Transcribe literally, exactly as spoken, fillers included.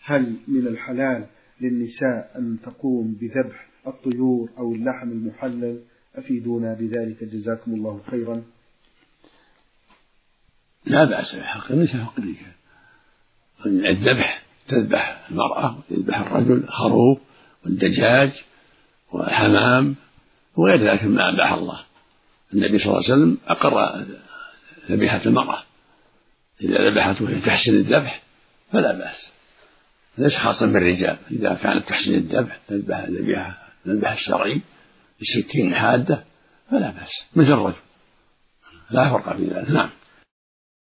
هل من الحلال للنساء أن تقوم بذبح الطيور أو اللحم المحلل؟ أفيدونا بذلك جزاكم الله خيرا. لا بأس بحق النساء حق الرجال. الذبح تذبح المرأة وتذبح الرجل الخروف والدجاج والحمام وغير ذلك مما أباح الله. النبي صلى الله عليه وسلم أقر ذبيحة المرأة، إذا ذبحته في تحسين الذبح فلا بأس، ليس خاصا بالرجال. إذا كانت تحسين الذبح تذبح الذبيحة الذبح الشرعي بسكين حادة فلا بأس مثل الرجل، لا فرق في ذلك. نعم.